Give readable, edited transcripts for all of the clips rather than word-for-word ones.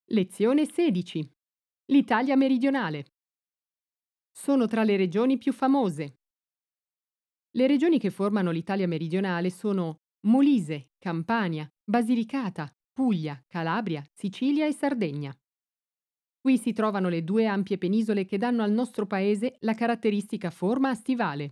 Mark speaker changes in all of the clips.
Speaker 1: Lezione 16. L'Italia meridionale. Sono tra le regioni più famose. Le regioni che formano l'Italia meridionale sono Molise, Campania, Basilicata, Puglia, Calabria, Sicilia e Sardegna. Qui si trovano le due ampie penisole che danno al nostro paese la caratteristica forma a stivale.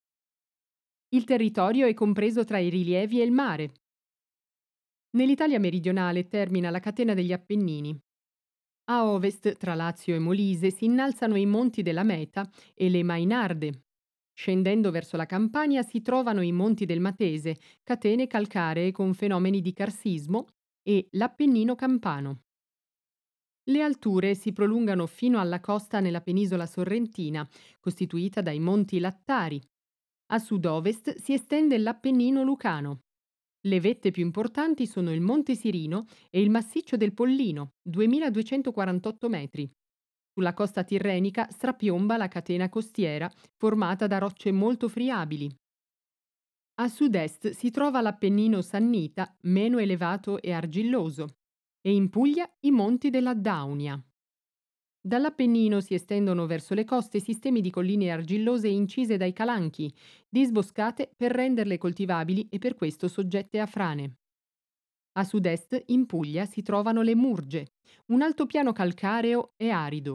Speaker 1: Il territorio è compreso tra i rilievi e il mare. Nell'Italia meridionale termina la catena degli Appennini. A ovest, tra Lazio e Molise, si innalzano i monti della Meta e le Mainarde. Scendendo verso la Campania si trovano i monti del Matese, catene calcaree con fenomeni di carsismo, e l'Appennino campano. Le alture si prolungano fino alla costa nella penisola sorrentina, costituita dai monti Lattari. A sud-ovest si estende l'Appennino lucano. Le vette più importanti sono il Monte Sirino e il Massiccio del Pollino, 2248 metri. Sulla costa tirrenica strapiomba la catena costiera, formata da rocce molto friabili. A sud-est si trova l'Appennino Sannita, meno elevato e argilloso, e in Puglia i monti della Daunia. Dall'Appennino si estendono verso le coste sistemi di colline argillose incise dai calanchi, disboscate per renderle coltivabili e per questo soggette a frane. A sud-est, in Puglia, si trovano le Murge, un altopiano calcareo e arido.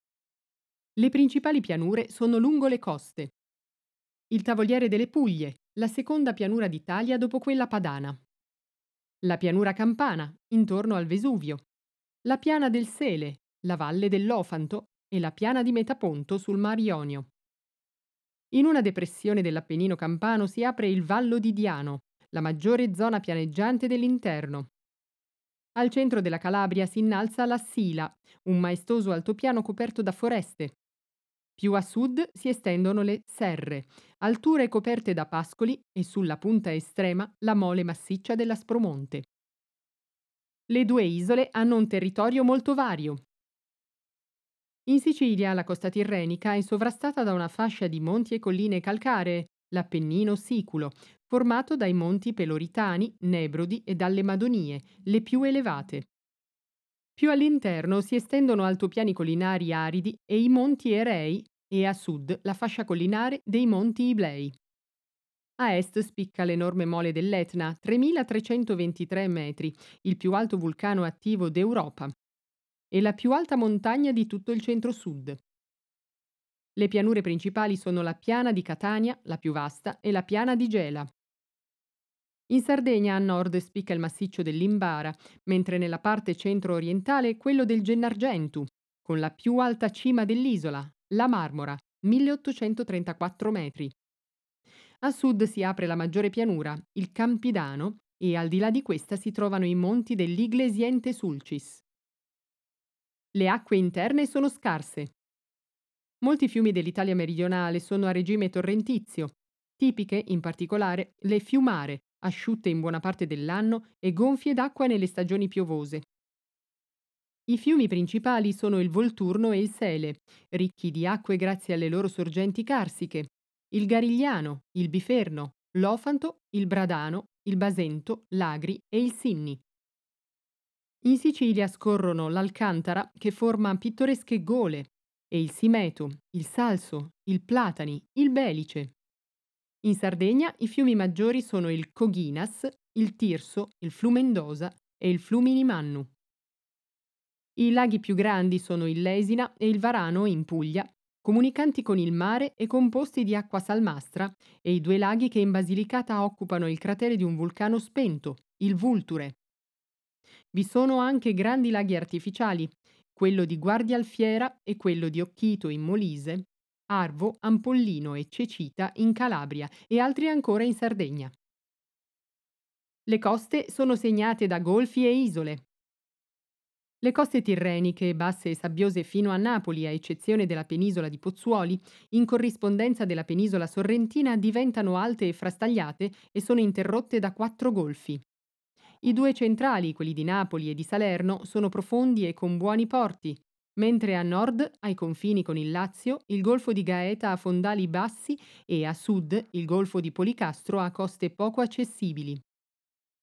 Speaker 1: Le principali pianure sono lungo le coste. Il Tavoliere delle Puglie, la seconda pianura d'Italia dopo quella padana. La pianura campana, intorno al Vesuvio. La piana del Sele, la valle dell'Ofanto e la piana di Metaponto sul Mar Ionio. In una depressione dell'Appennino campano si apre il Vallo di Diano, la maggiore zona pianeggiante dell'interno. Al centro della Calabria si innalza la Sila, un maestoso altopiano coperto da foreste. Più a sud si estendono le Serre, alture coperte da pascoli e sulla punta estrema la mole massiccia dell'Aspromonte. Le due isole hanno un territorio molto vario. In Sicilia la costa tirrenica è sovrastata da una fascia di monti e colline calcaree, l'Appennino siculo, formato dai monti Peloritani, Nebrodi e dalle Madonie, le più elevate. Più all'interno si estendono altopiani collinari aridi e i monti Erei e a sud la fascia collinare dei monti Iblei. A est spicca l'enorme mole dell'Etna, 3323 metri, il più alto vulcano attivo d'Europa, e la più alta montagna di tutto il centro-sud. Le pianure principali sono la piana di Catania, la più vasta, e la piana di Gela. In Sardegna a nord spicca il massiccio dell'Imbara, mentre nella parte centro-orientale quello del Gennargentu, con la più alta cima dell'isola, la Marmora, 1834 metri. A sud si apre la maggiore pianura, il Campidano, e al di là di questa si trovano i monti dell'Iglesiente Sulcis. Le acque interne sono scarse. Molti fiumi dell'Italia meridionale sono a regime torrentizio, tipiche, in particolare, le fiumare, asciutte in buona parte dell'anno e gonfie d'acqua nelle stagioni piovose. I fiumi principali sono il Volturno e il Sele, ricchi di acque grazie alle loro sorgenti carsiche, il Garigliano, il Biferno, l'Ofanto, il Bradano, il Basento, l'Agri e il Sinni. In Sicilia scorrono l'Alcantara, che forma pittoresche gole, e il Simeto, il Salso, il Platani, il Belice. In Sardegna i fiumi maggiori sono il Coghinas, il Tirso, il Flumendosa e il Fluminimannu. I laghi più grandi sono il Lesina e il Varano in Puglia, comunicanti con il mare e composti di acqua salmastra, e i due laghi che in Basilicata occupano il cratere di un vulcano spento, il Vulture. Vi sono anche grandi laghi artificiali, quello di Guardia Alfiera e quello di Occhito in Molise, Arvo, Ampollino e Cecita in Calabria e altri ancora in Sardegna. Le coste sono segnate da golfi e isole. Le coste tirreniche, basse e sabbiose fino a Napoli, a eccezione della penisola di Pozzuoli, in corrispondenza della penisola sorrentina diventano alte e frastagliate e sono interrotte da 4 golfi. I due centrali, quelli di Napoli e di Salerno, sono profondi e con buoni porti, mentre a nord, ai confini con il Lazio, il golfo di Gaeta ha fondali bassi e a sud il golfo di Policastro ha coste poco accessibili.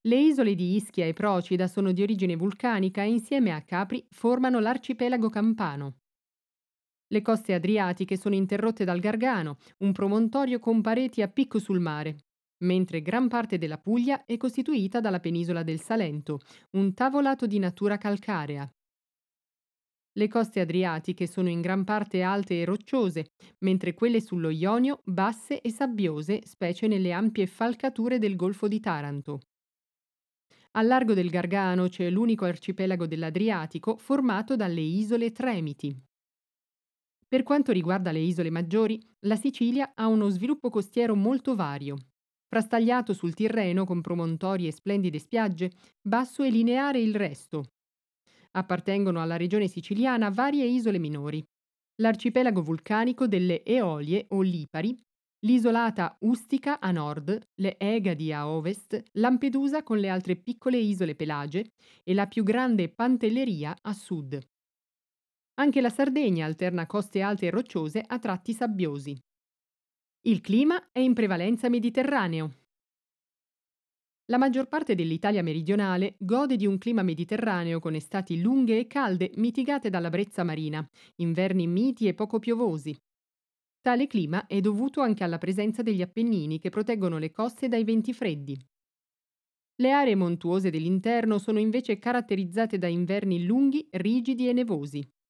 Speaker 1: Le isole di Ischia e Procida sono di origine vulcanica e insieme a Capri formano l'arcipelago campano. Le coste adriatiche sono interrotte dal Gargano, un promontorio con pareti a picco sul mare, mentre gran parte della Puglia è costituita dalla penisola del Salento, un tavolato di natura calcarea. Le coste adriatiche sono in gran parte alte e rocciose, mentre quelle sullo Ionio basse e sabbiose, specie nelle ampie falcature del Golfo di Taranto. Al largo del Gargano c'è l'unico arcipelago dell'Adriatico formato dalle isole Tremiti. Per quanto riguarda le isole maggiori, la Sicilia ha uno sviluppo costiero molto vario. Frastagliato sul Tirreno con promontori e splendide spiagge, basso e lineare il resto. Appartengono alla regione siciliana varie isole minori. L'arcipelago vulcanico delle Eolie o Lipari, l'isolata Ustica a nord, le Egadi a ovest, Lampedusa con le altre piccole isole Pelagie e la più grande Pantelleria a sud. Anche la Sardegna alterna coste alte e rocciose a tratti sabbiosi. Il clima è in prevalenza mediterraneo. La maggior parte dell'Italia meridionale gode di un clima mediterraneo con estati lunghe e calde mitigate dalla brezza marina, inverni miti e poco piovosi. Tale clima è dovuto anche alla presenza degli Appennini che proteggono le coste dai venti freddi. Le aree montuose dell'interno sono invece caratterizzate da inverni lunghi, rigidi e nevosi.